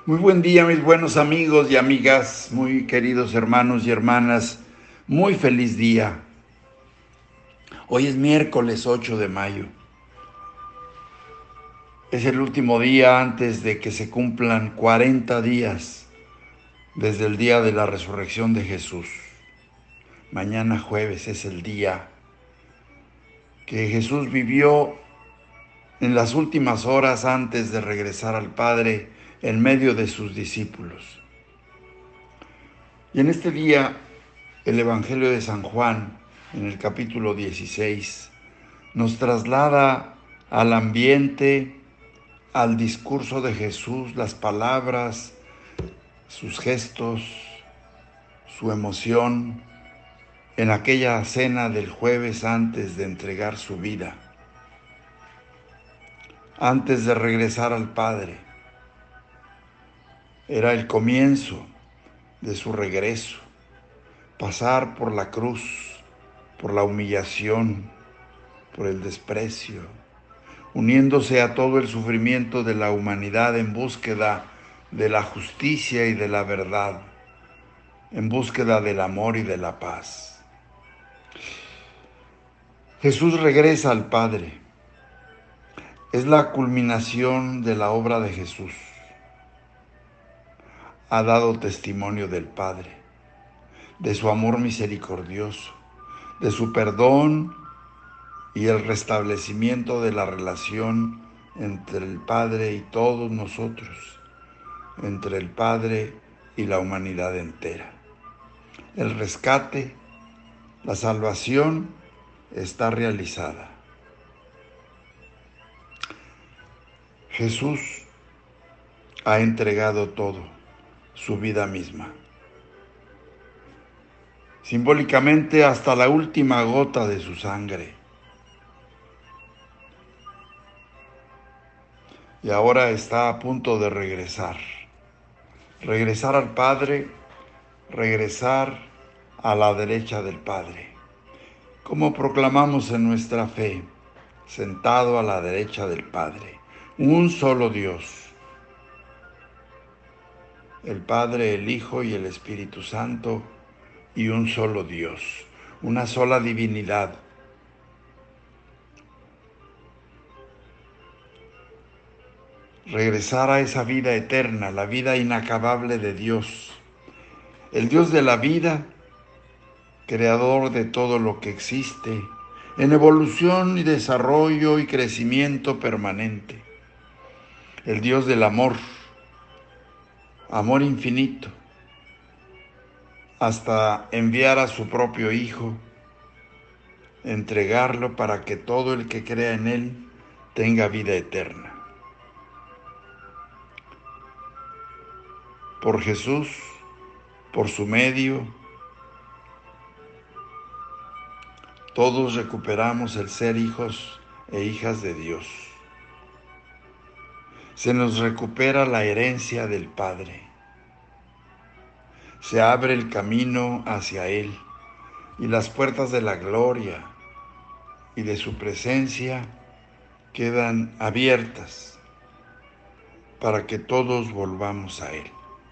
Muy buen día, mis buenos amigos y amigas, muy queridos hermanos y hermanas. Muy feliz día. Hoy es miércoles 8 de mayo. Es el último día antes de que se cumplan 40 días desde el día de la resurrección de Jesús. Mañana jueves es el día que Jesús vivió en las últimas horas antes de regresar al Padre en medio de sus discípulos. Y en este día, el Evangelio de San Juan, en el capítulo 16, nos traslada al ambiente, al discurso de Jesús, las palabras, sus gestos, su emoción, en aquella cena del jueves antes de entregar su vida, antes de regresar al Padre. Era el comienzo de su regreso, pasar por la cruz, por la humillación, por el desprecio, uniéndose a todo el sufrimiento de la humanidad en búsqueda de la justicia y de la verdad, en búsqueda del amor y de la paz. Jesús regresa al Padre. Es la culminación de la obra de Jesús. Ha dado testimonio del Padre, de su amor misericordioso, de su perdón y el restablecimiento de la relación entre el Padre y todos nosotros, entre el Padre y la humanidad entera. El rescate, la salvación está realizada. Jesús ha entregado todo, su vida misma, simbólicamente hasta la última gota de su sangre. Y ahora está a punto de regresar al Padre, regresar a la derecha del Padre. Como proclamamos en nuestra fe, sentado a la derecha del Padre, un solo Dios, el Padre, el Hijo y el Espíritu Santo, y un solo Dios, una sola divinidad. Regresar a esa vida eterna, la vida inacabable de Dios, el Dios de la vida, creador de todo lo que existe, en evolución y desarrollo y crecimiento permanente, el Dios del amor, amor infinito, hasta enviar a su propio Hijo, entregarlo para que todo el que crea en Él tenga vida eterna. Por Jesús, por su medio, todos recuperamos el ser hijos e hijas de Dios. Se nos recupera la herencia del Padre. Se abre el camino hacia Él y las puertas de la gloria y de su presencia quedan abiertas para que todos volvamos a Él.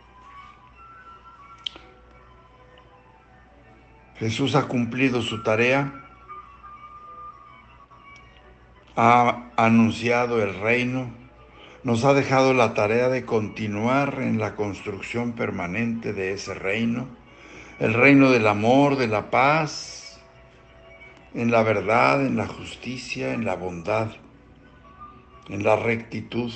Jesús ha cumplido su tarea, ha anunciado el reino, nos ha dejado la tarea de continuar en la construcción permanente de ese reino, el reino del amor, de la paz, en la verdad, en la justicia, en la bondad, en la rectitud,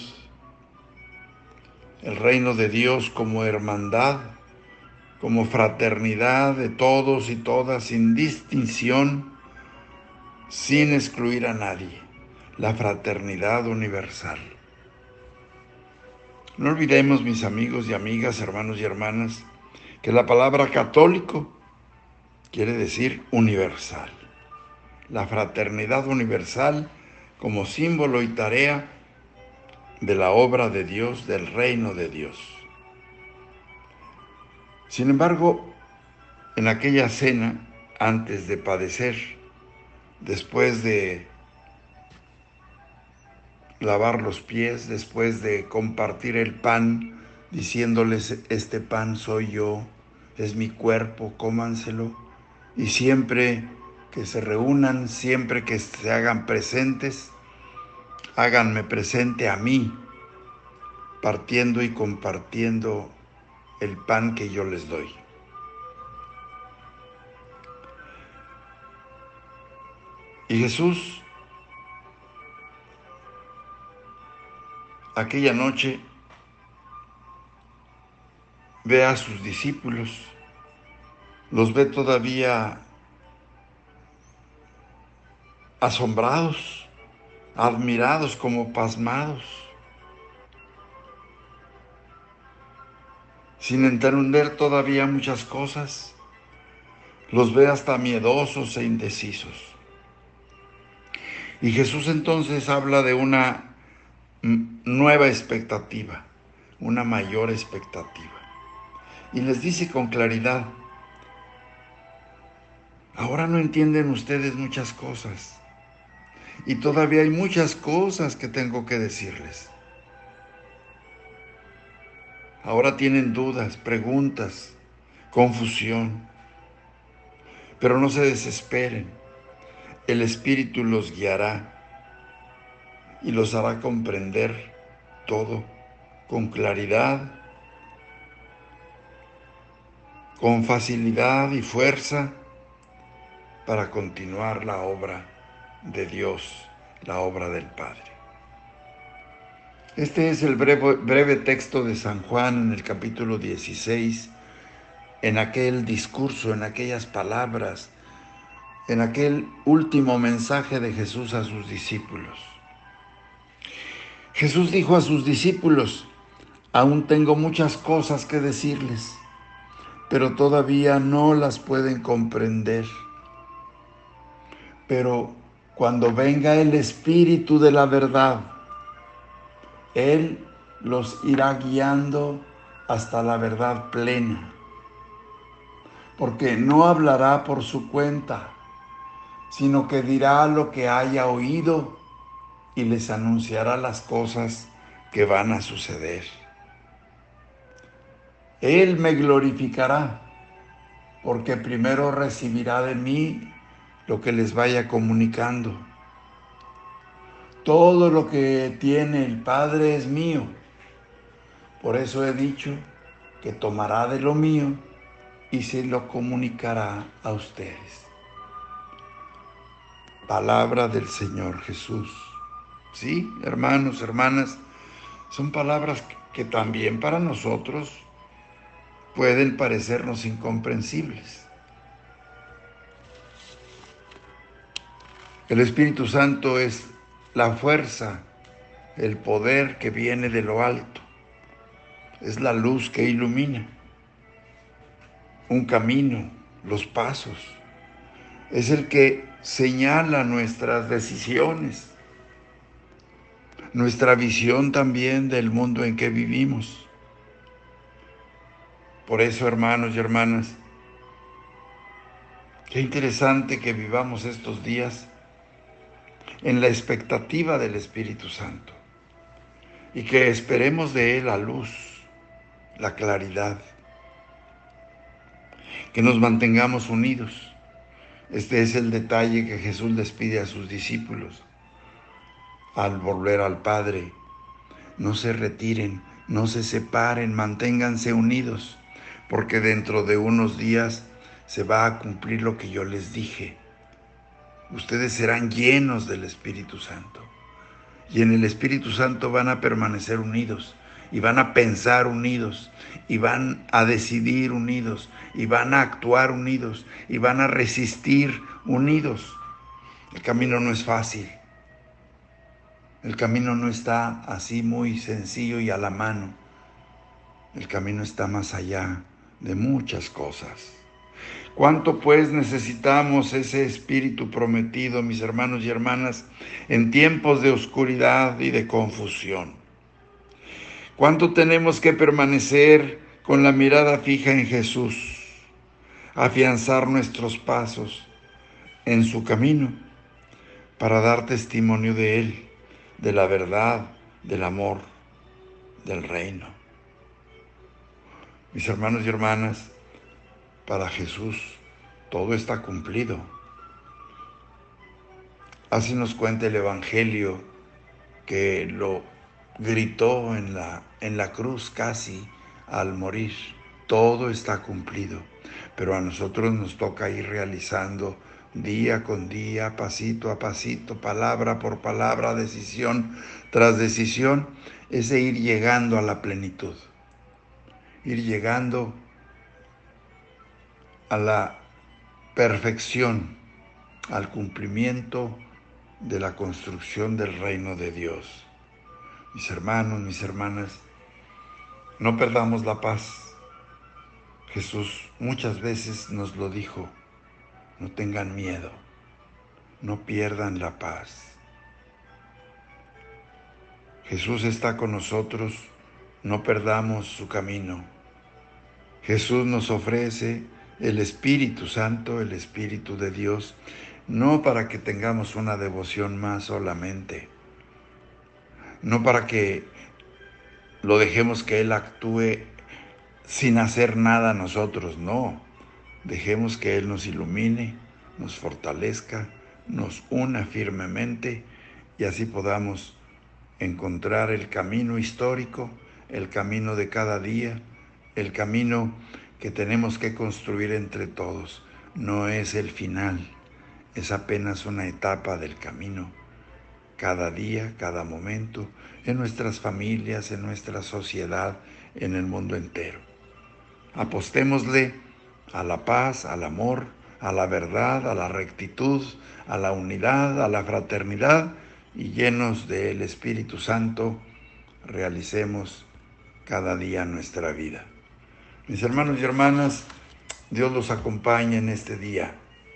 el reino de Dios como hermandad, como fraternidad de todos y todas, sin distinción, sin excluir a nadie, la fraternidad universal. No olvidemos, mis amigos y amigas, hermanos y hermanas, que la palabra católico quiere decir universal. La fraternidad universal como símbolo y tarea de la obra de Dios, del reino de Dios. Sin embargo, en aquella cena, antes de padecer, después de lavar los pies, después de compartir el pan diciéndoles: este pan soy yo, es mi cuerpo, cómanselo. Y siempre que se reúnan, siempre que se hagan presentes, háganme presente a mí, partiendo y compartiendo el pan que yo les doy. Y Jesús, aquella noche, ve a sus discípulos, los ve todavía asombrados, admirados, como pasmados, sin entender todavía muchas cosas. Los ve hasta miedosos e indecisos. Y Jesús entonces habla de una nueva expectativa, una mayor expectativa. Y les dice con claridad: ahora no entienden ustedes muchas cosas, y todavía hay muchas cosas que tengo que decirles. Ahora tienen dudas, preguntas, confusión, pero no se desesperen. El Espíritu los guiará y los hará comprender todo con claridad, con facilidad y fuerza, para continuar la obra de Dios, la obra del Padre. Este es el breve texto de San Juan en el capítulo 16, en aquel discurso, en aquellas palabras, en aquel último mensaje de Jesús a sus discípulos. Jesús dijo a sus discípulos: aún tengo muchas cosas que decirles, pero todavía no las pueden comprender. Pero cuando venga el Espíritu de la verdad, Él los irá guiando hasta la verdad plena, porque no hablará por su cuenta, sino que dirá lo que haya oído y les anunciará las cosas que van a suceder. Él me glorificará, porque primero recibirá de mí lo que les vaya comunicando. Todo lo que tiene el Padre es mío. Por eso he dicho que tomará de lo mío y se lo comunicará a ustedes. Palabra del Señor Jesús. Sí, hermanos, hermanas, son palabras que también para nosotros pueden parecernos incomprensibles. El Espíritu Santo es la fuerza, el poder que viene de lo alto. Es la luz que ilumina un camino, los pasos. Es el que señala nuestras decisiones, nuestra visión también del mundo en que vivimos. Por eso, hermanos y hermanas, qué interesante que vivamos estos días en la expectativa del Espíritu Santo y que esperemos de Él la luz, la claridad, que nos mantengamos unidos. Este es el detalle que Jesús les pide a sus discípulos al volver al Padre. No se retiren, no se separen, manténganse unidos, porque dentro de unos días se va a cumplir lo que yo les dije. Ustedes serán llenos del Espíritu Santo. Y en el Espíritu Santo van a permanecer unidos, y van a pensar unidos, y van a decidir unidos, y van a actuar unidos, y van a resistir unidos. El camino no es fácil. El camino no está así muy sencillo y a la mano. El camino está más allá de muchas cosas. ¿Cuánto pues necesitamos ese Espíritu prometido, mis hermanos y hermanas, en tiempos de oscuridad y de confusión? ¿Cuánto tenemos que permanecer con la mirada fija en Jesús, afianzar nuestros pasos en su camino para dar testimonio de Él, de la verdad, del amor, del reino? Mis hermanos y hermanas, para Jesús todo está cumplido. Así nos cuenta el Evangelio, que lo gritó en la cruz casi al morir. Todo está cumplido, pero a nosotros nos toca ir realizando día con día, pasito a pasito, palabra por palabra, decisión tras decisión, ese ir llegando a la plenitud, ir llegando a la perfección, al cumplimiento de la construcción del reino de Dios. Mis hermanos, mis hermanas, no perdamos la paz. Jesús muchas veces nos lo dijo: no tengan miedo, no pierdan la paz. Jesús está con nosotros, no perdamos su camino. Jesús nos ofrece el Espíritu Santo, el Espíritu de Dios, no para que tengamos una devoción más solamente, no para que lo dejemos que Él actúe sin hacer nada nosotros, no. Dejemos que Él nos ilumine, nos fortalezca, nos una firmemente y así podamos encontrar el camino histórico, el camino de cada día, el camino que tenemos que construir entre todos. No es el final, es apenas una etapa del camino. Cada día, cada momento, en nuestras familias, en nuestra sociedad, en el mundo entero. Apostémosle a la paz, al amor, a la verdad, a la rectitud, a la unidad, a la fraternidad, y llenos del Espíritu Santo, realicemos cada día nuestra vida. Mis hermanos y hermanas, Dios los acompañe en este día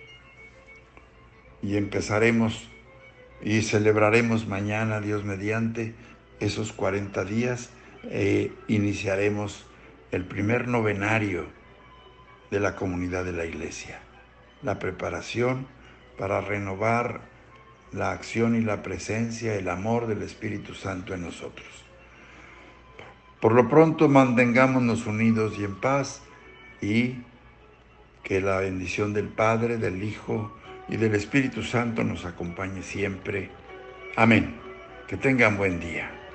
y empezaremos y celebraremos mañana, Dios mediante, esos 40 días iniciaremos el primer novenario de la comunidad de la Iglesia, la preparación para renovar la acción y la presencia, el amor del Espíritu Santo en nosotros. Por lo pronto, mantengámonos unidos y en paz, y que la bendición del Padre, del Hijo y del Espíritu Santo nos acompañe siempre. Amén. Que tengan buen día.